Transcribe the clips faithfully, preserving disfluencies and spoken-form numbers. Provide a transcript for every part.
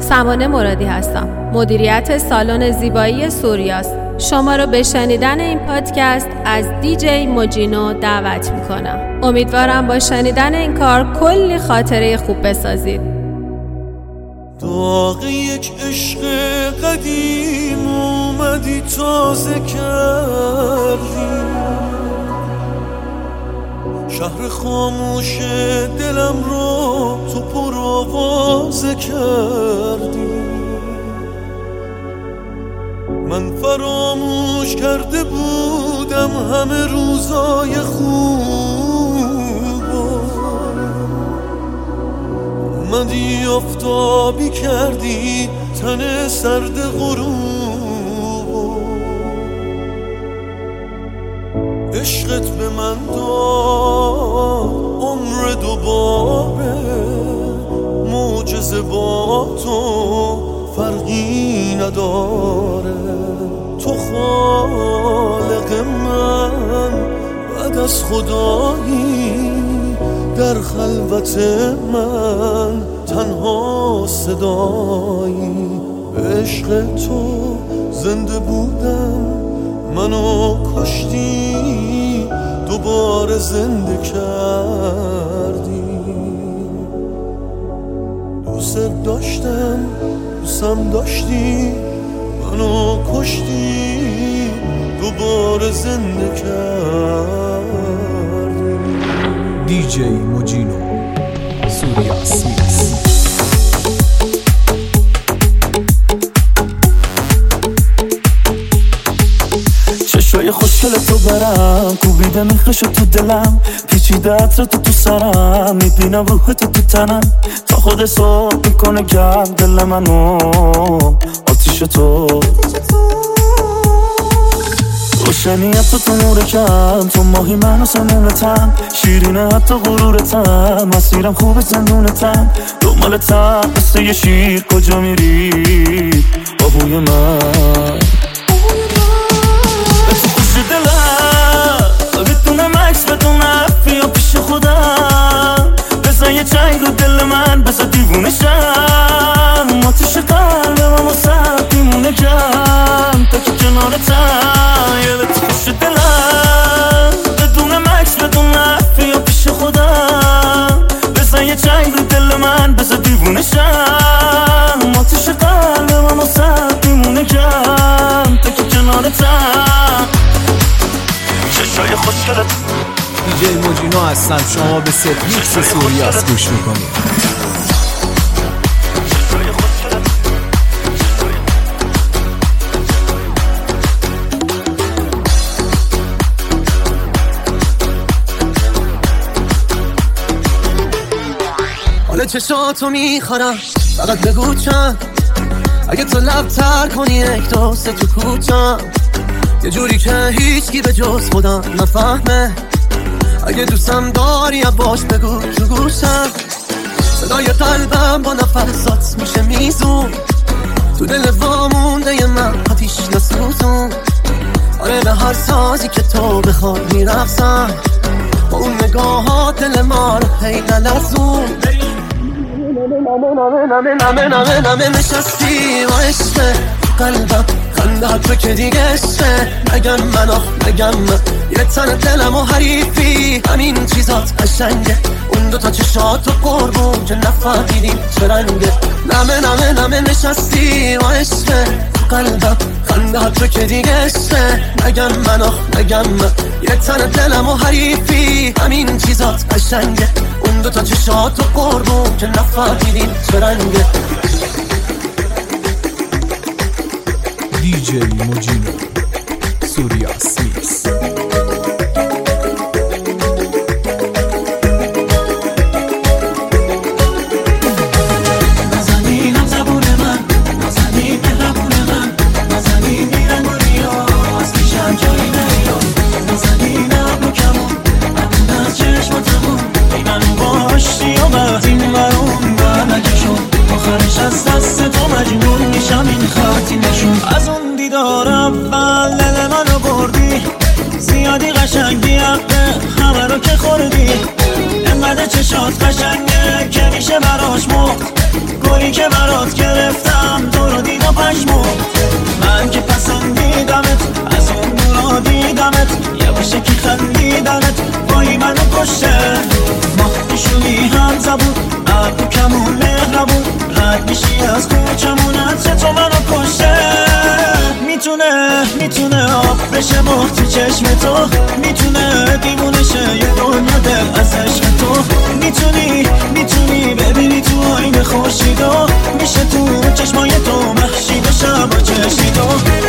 سمانه مرادی هستم. مدیریت سالن زیبایی سوریاس شما رو به شنیدن این پادکست از دیجی موجینو دعوت میکنم. امیدوارم با شنیدن این کار کلی خاطره خوب بسازید. داغ یک عشق قدیم اومدی تازه کردی، شهر خاموش دلم رو تو پر آوازه کردی. من فراموش کرده بودم همه روزای خوب، اومدی آفتابی کردی تن سرد غروب. عشقت به من داد عمر دوباره، معجزه با تو فرقی نداره. تو خالق من بعد از خدایی، در خلوت من تنها صدایی. عشق تو زنده بودم، منو کشتی دوباره زنده کردی. دوست داشتم دوستم داشتی، منو کشتی دوباره زنده کردی. دیجی موجینو سوریاس میکس. چشای خوشگل تو برم کوبیده میخش تو دلم، پیچیده عطر تو تو سرم، میبینم روح تو تو تنم. تا خود صبح میکنه گرم دل منو آتیش تو. روشنیت تو تو نور کم، تو ماهی من و سمومتم، شیرینه حتی غرورتم، مسیرم خوب زندونتم. دنبالتم مثل یه شیر کجا میری آهوی من. بزن یه چنگ رو دل من، بزن دیوونه شم، آتیش قلبم و سر دیمونه کم. تا که کنارتم یادت خوش دلم، بدون مکس بدون نفی یا پیش خودم. بزن یه چنگ رو دل من، بزن دیوونه شم، آتیش قلبم و سر دیمونه کم. تا که کنارتم چشای خوشگلت. دیجی موجینو هستم، شما به ست میکس سوریاس گوش میکنید. حالا چشاتو میخورم، فقط بگو چند. اگه تو لب تر کنی یک دو سه تو کوچم، یه جوری که هیچکی به جز خودم نفهمه. اگه دوستم داری باش بگو تو گوشم، صدای قلبم با نفسات میشه میزون، تو دل وامونده من آتیش نسوزون. آره به هر سازی که تو بخواد میرقصم، با اون نگاهات دل ما رو هی نلرزون. نمه نمه نمه نمه نمه نشستی و عشقه قلبم، خنده تو که دیگه عشقه. نگم من آخ نگم من، یه تن دلم و حریفی، همین چیزات قشنگه. اون دوتا چشات و قربون که نفهمیدیم چه رنگه. نمه نمه نمه نشستی و عشقه قلبم، خنده تو که دیگه عشقه. نگم من آخ نگم من، یه تن دلم و حریفی، همین چیزات قشنگه. اون دوتا چشات و قربون که نفهمیدیم چه رنگه. دیجی موجینو سوریاس میکس. از اون دیدار اول دل منو بردی، زیادی قشنگی حقه همه رو که خوردی. انقدر چشات قشنگه که میشه براش مرد. طوری که برات گرفتم تو رو دیدم پشمون. من که پسندیدمت از اون نورا دیدمت، یواشکی خندیدنت وای منو کشته. ما نشونی هم زبون ابرو کمون مهربون، رد میشی از کوچمون عطر تو منو کشته. میتونه میتونه آب بشه مخ تو چشم تو، میتونه دیوونه شه یه دنیا دل از عشق تو. میتونی میتونی ببینی تو آینه خورشیدو، میشه تو چشمای تو محشید و شب و چشیدو.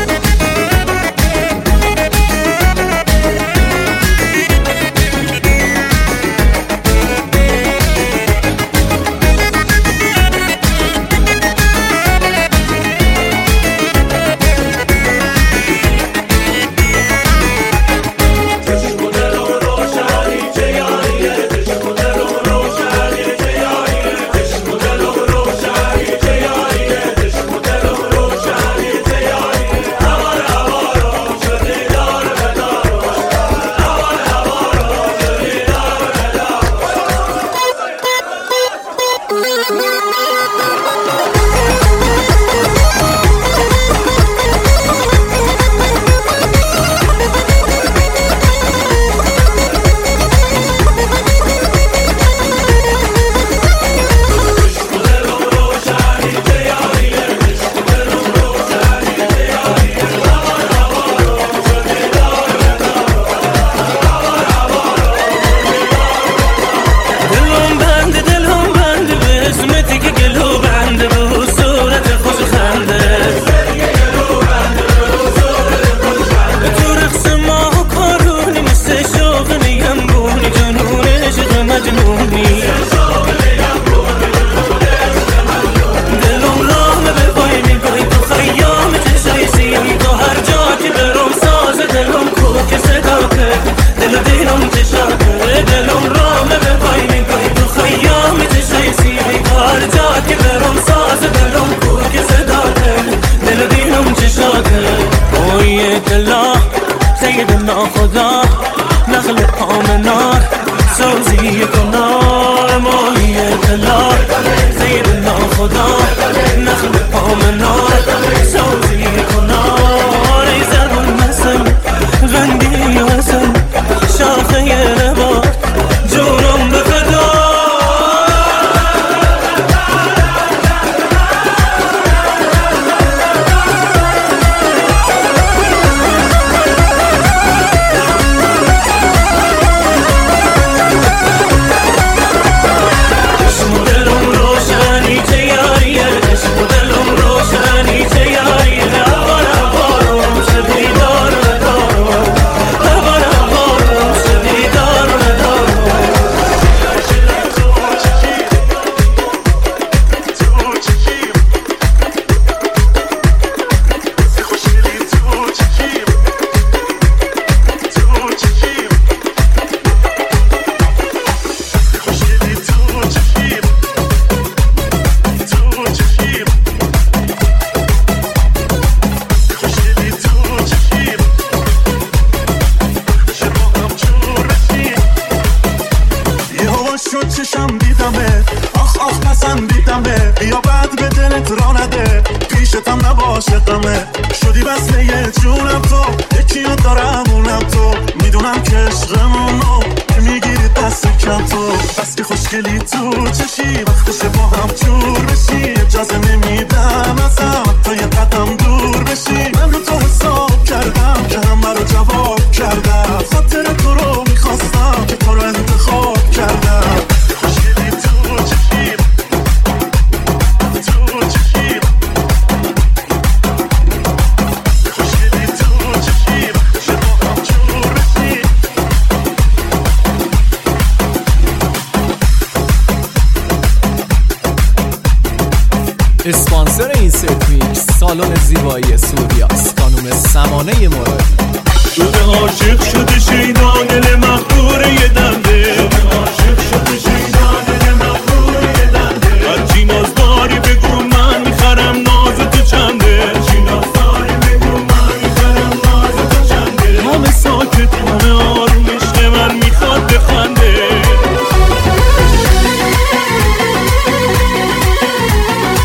اسپانسر این ست میکس سالن زیبایی سوریاست، خانم سمانه مرادی. شده عاشق شده شیدا دل مغرور یه دنده، شده عاشق شده شیدا دل مغرور یه دنده. هرچی ناز داری بگو من میخرم ناز تو چنده، هرچی ناز داری بگو من میخرم ناز تو چنده. همه ساکت همه آروم عشق من میخواد بخنده.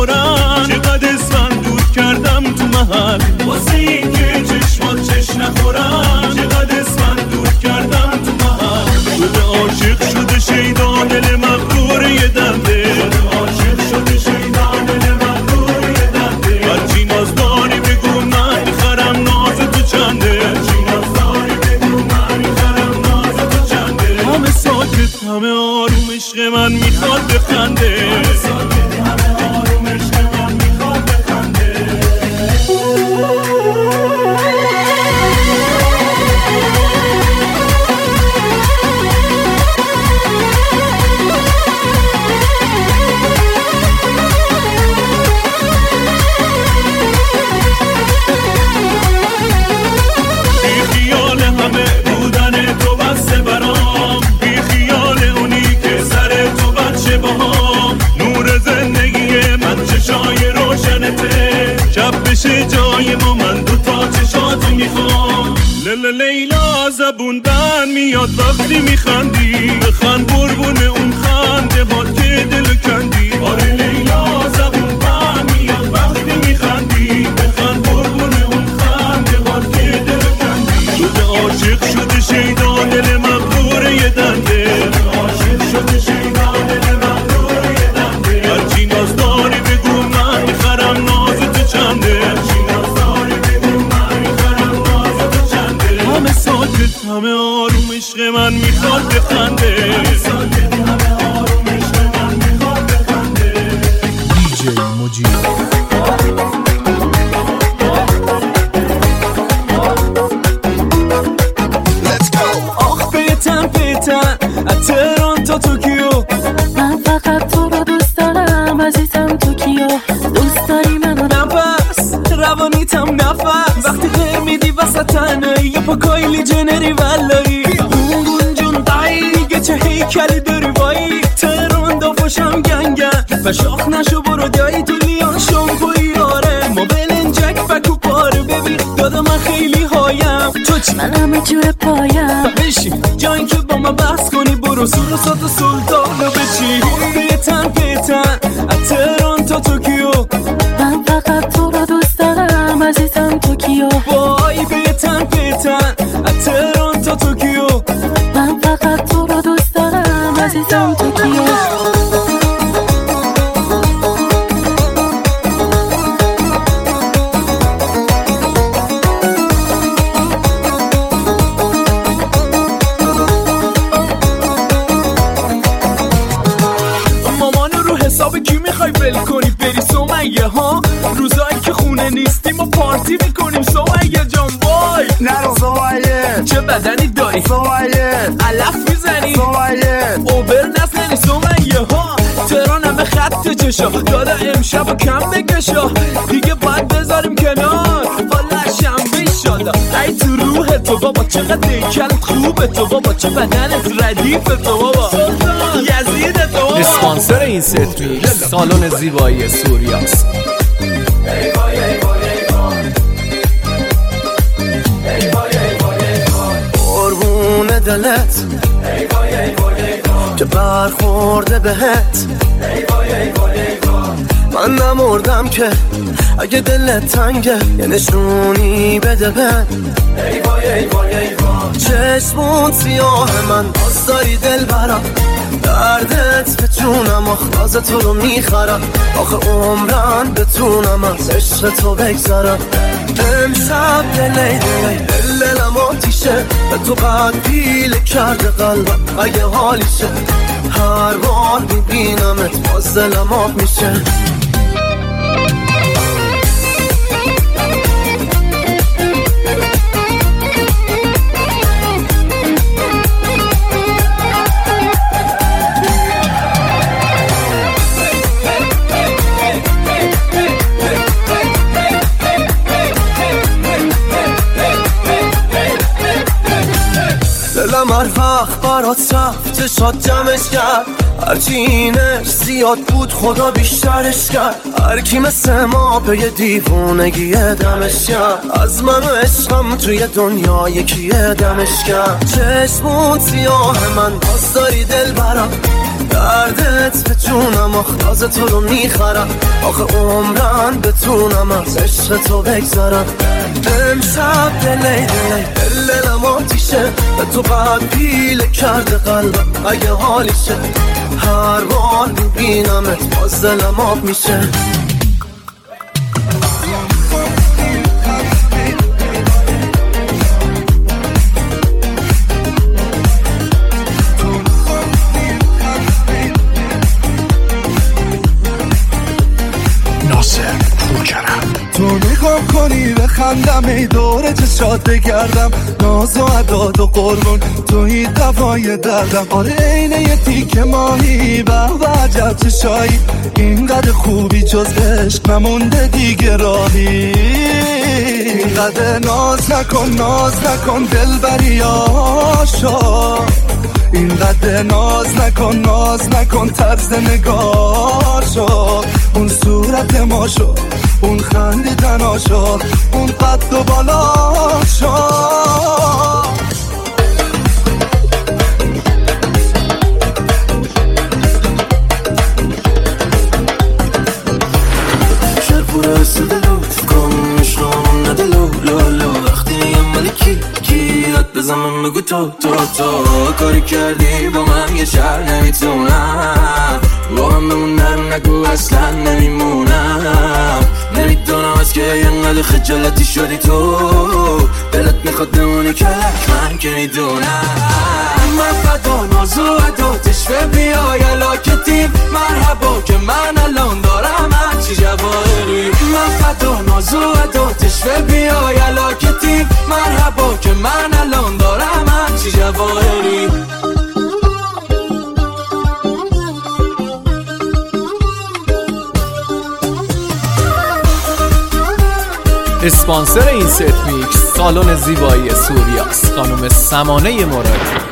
نخورن، چقدر اسفند دور کردم تو محل واسه این که چشمات چش نخورن، چقدر اسفند دور کردم تو محل. شده عاشق شده شیدا دل مغرور یه دنده، شده عاشق شده شیدا دل مغرور یه دنده. هرچی ناز داری بگو من میخرم ناز تو چنده، هرچی ناز داری بگو من میخرم ناز تو چنده. همه ساکت همه آروم عشق من میخواد بخنده، همه ساکت همه آروم عشق من میخواد بخنده. بشه جای ما من دو تا چشاتو میخوام. لیلا لیلا زبون بند میاد وقتی میخندی، بخند بربون اون خنده ها که دل کندی. آره لیلا زبون بند میاد وقتی میخندی، بخند بربون اون خنده ها که دل کندی. شده عاشق شده شیدا دل مغرور یه دنده، شده عاشق شده شیدا دل مغرور یه دنده. هرچی ناز داری بگو من میخرم ناز تو چنده، همه ساکت همه آروم عشق من میخواد بخنده، همه ساکت همه آروم عشق من میخواد بخنده. دیجی موجینو. آخ بیتن بیتن از تهران تا توکیو، من فقط تو رو دوست دارم عزیزم توکیو. دوست داری منو نفس روانیتم نفس، وقتی غیر میدی وسط تنهایی یه پا کایلی جنری ولایی. گونگون جون دایی دیگه چه هیکلی داری وایی، تهران دافاشم گنگن و شاخ نشو برو دایی تو لیان شامپوی. آره ما بلنجک فکو پاره ببین دادا من خیلی هایم، تو چی؟ من همه جور پایم. بشین جایی که با من بحث کنی برو سور و سات و سلطان رو بچی. بیتن بیتن از تهران تا توکیو، من فقط تو رو دوست دارم عزیزم توکیو. وای بیتن بیتن از تهران تا توکیو، من فقط تو رو دوست دارم عزیزم توکیو. مامانو رو حساب کی میخوای ول کنی بری سمیه ها؟ روزایی که خونه نیستیم و پارتی میکنیم سمیه جان. وای نرو سمیه، چه بدنی داری سمیه، علف میزنی سمیه، اوبر نزنی سمیه ها. تهران همه خط چشا دادا امشب و کم بکشا، دیگه باید بذاریم کنار والا شنبه ایشالا. ای تو روح تو بابا چقدر دیکلت خوبه تو بابا، چه بدنت ردیف تو بابا، یزید تو بابا. اسپانسر این ست میکس سالن زیبایی سوریاست. قربون دلت که برخورده بهت، من نمردم که اگه دلت تنگه یه نشونی بده بن. چشمون سیاه من باز داری دل برم، دردت به جونم آخراز تو رو میخرم. آخه عمرم بتونم از عشق تو بگذرم. امشب دلی دلی دل دلم آتیشه، به تو قد پیله کرده قلبم اگه حالیشه. هر بار میبینمت باز دلم آب میشه. دلم هر وقت برات رفت چشات جمعش کرد، هرچی اینش زیاد بود خدا بیشترش کرد. هر کی مثل ما به یه دیوونگی دمش کرد، از من و عشقم توی دنیا یکی دمش کرد. چشمون سیاه من باز داری دل برم، دردت به جونم آخ تو رو میخرم. آخه عمرن بتونم از عشق تو بگذارم. امشب دلی دلی دل دلم آتیشه، به تو بعد پیله کرده قلبم اگه حالیشه. هر بار میبینمت باز دلم آب میشه. تو نگاه کنی بخندم ای دوره چشات بگردم، ناز و عداد و قربون توی دوای دردم. آره اینه یه تیک ماهی به و عجب چشایی، اینقدر خوبی جز عشق نمونده دیگه راهی. اینقدر ناز نکن ناز نکن دل بری آشا، اینقدر ناز نکن ناز نکن طرز نگاشو. اون صورت ما شو، اون خندیدن شو، اون قد و بالا شو. شرپوره سدلو کن مشنامون ندلو لولو. وقتی یه ملکی کیات بزنم بگو تو تو تو کاری کردی با من یه شهر نمیتونم با هم بمونم، نگو اصلا نمیمونم. نمیدونم از که اینقدر خجالتی شدی تو، دلت میخواد بمونی کلک من که میدونم. من فدا نازو عداتش به بیای علاکتی مرحبا که من الان دارم هرچی جواهری. من فدا نازو عداتش به بیای علاکتی مرحبا که من الان دارم هرچی جواهری. اسپانسر این ست میکس سالن زیبایی سوریاست، خانم سمانه مرادی.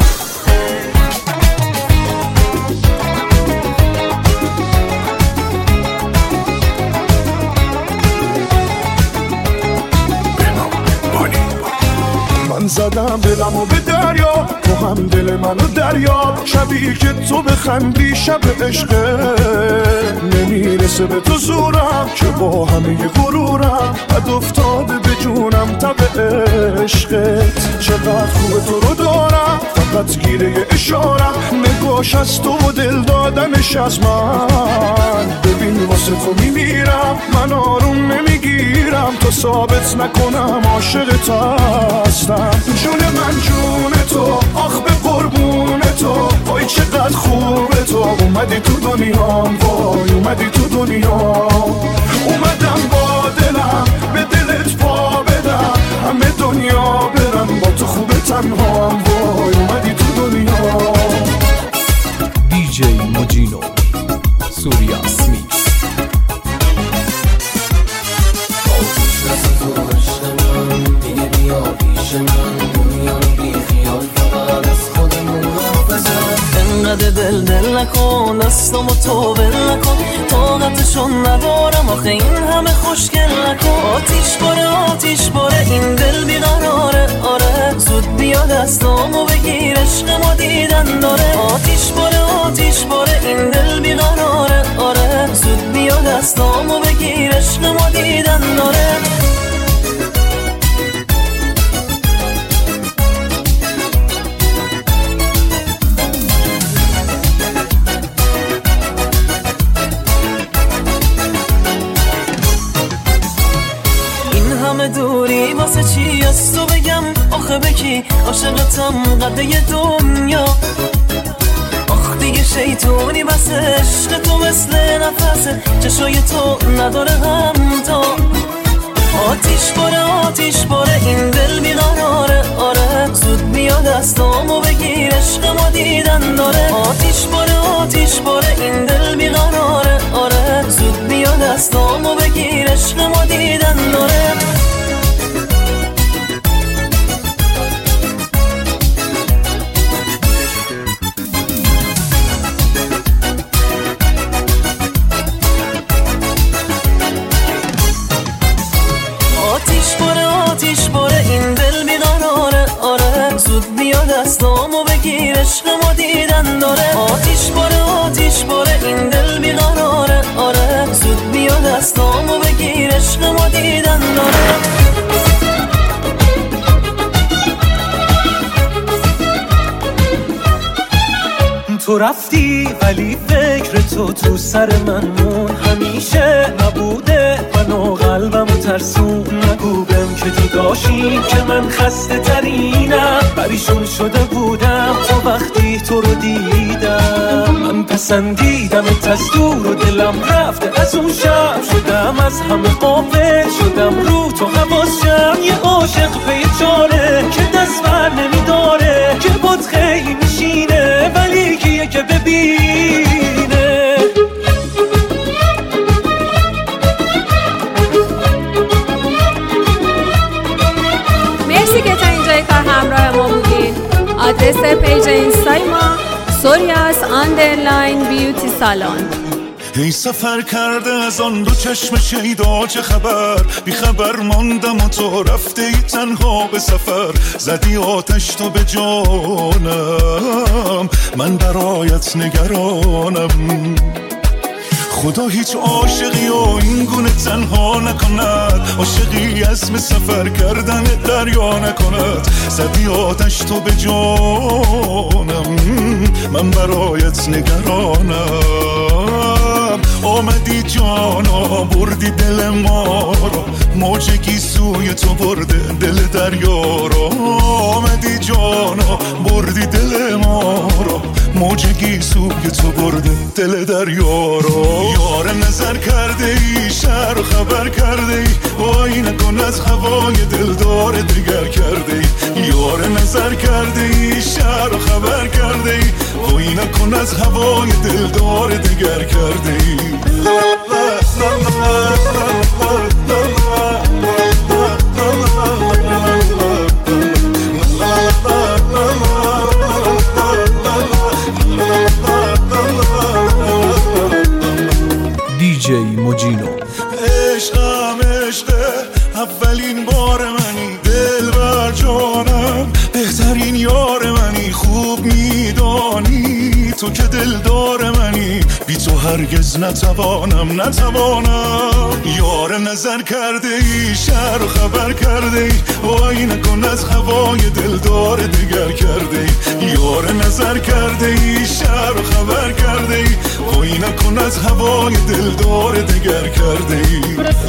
من زدم دلمو به دریا، تو هم دل منو دریا. شبی که تو بخندی شب عشقه، نمیرسه به تو زورم که با همه غرورم بد افتاده به جونم تب عشقت. چقدر خوبه تو رو دارم فقط گیره اشارم، نگاش از تو و دل دادنش از من. ببین واسه تو میمیرم من آروم نمیگیرم تا ثابت نکنم عاشقت هستم. جون من جون تو آخ به قربون تو، وای چقدر خوبه تو اومدی تو دنیام، وای اومدی تو دنیام. اومدم با دلم به دلت پا بدم، همه دنیا برم با تو خوبه تنهام، وای اومدی تو دنیام. دیجی موجینو سوریاس میکس. انقدر دل دل نکن دستم و تو بل نکن، طاقتشون ندارم آخه این همه خوشگل نکن. آتیش باره آتیش باره این دل بیقراره، آره زود بیا دستامو بگیر عشق ما دیدن داره. آتیش باره آتیش باره این دل بیقراره، آره زود بیا دستامو بگیر عشق ما دیدن داره. دوری واسه چی از تو بگم آخه بکی عاشقتم قده دنیا. آخ دیگه شیطونی بس عشق تو مثل نفسه، چشای تو نداره همتا. آتیش باره آتیش باره این دل بیقراره، آره زود بیا دستامو بگیر عشق ما دیدن داره. آتیش باره آتیش باره این دل بیقراره، آره زود بیا دستامو بگیر عشق ما دیدن داره. عشق ما دیدن داره. آتیش باره آتیش باره این دل بیقراره. آره زود بیا دستامو بگیر عشق ما دیدن داره. تو رفتی ولی فکر تو تو سر من مون. همیشه نبوده منو قلبمو ترسون. نگو بهم که تو داشتی که من خسته ترینم. پریشون شده بودم تو وقتی تو رو دیدم. من پسندیدم از دور و دلم رفته از اون شب. شدم از همه غافل شدم رو تو حواسم. یه عاشق پی چاره که دست بر نمیداره. که بود خیلی میشینه ولی کیه که ببینه. مرسی که تا اینجای کار همراه ما بودین. آدرس پیج اینستای ما سوریاس آندرلاین بیوتی سالن. ای سفر کرده از آن دو چشم شیدا چه خبر. بی خبر ماندم و تو رفته ای تنها به سفر. زدی آتش تو به جانم من برایت نگرانم. خدا هیچ عاشقی و این گونه تنها نکند. عاشقی عزم سفر کردن دریا نکند. زدی آتش تو به جانم من برایت نگرانم. آمدی جانا بردی دل ما رو. موجگی سوی تو برده دل دریا رو. آمدی جانا بردی دل ما رو. موجگی سوی تو برده دل دریا رو. یار نظر کرده ای شهر و خبر کرده ای. وای نکن از هوای دلدار دیگر کرده ای. یار نظر کرده ای شهر و خبر کرده ای. وای نکن از هوای دلدار دیگر کرده ای. دیجی موجینو. عشقم عشقه اولین بار منی. دل بر جانم بهترین یار منی. خوب میدانی تو که دلدار منی. بی تو هرگز نتوانم نتوانم. یار نظر کرده ای شهر و خبر کرده ای. وای نکن از هوای دلدار دیگر کرده ای. یار نظر کرده ای شهر و خبر کرده ای. وای نکن از هوای دلدار دیگر کرده ای.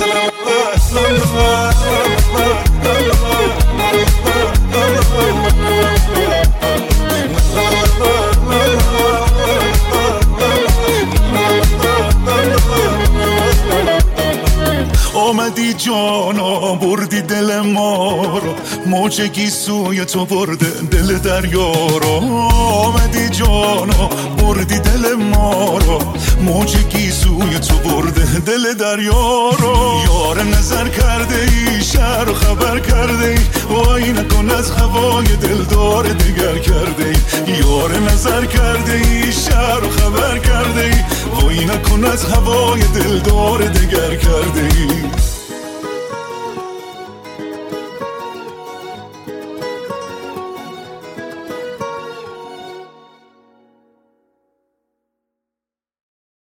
آمدی جانا بردی دل ما رو. موجگی سوی تو برده دل دریا رو. آمدی جانا بردی دل ما رو. موجگی سوی تو برده دل دریا رو. یار نظر کرده ای شهر و خبر کرده ای. وای نکن از هوای دلدار دیگر کرده ای. یار نظر کرده ای شهر و خبر کرده ای. وای نکن از هوای دلدار دیگر کرده ای.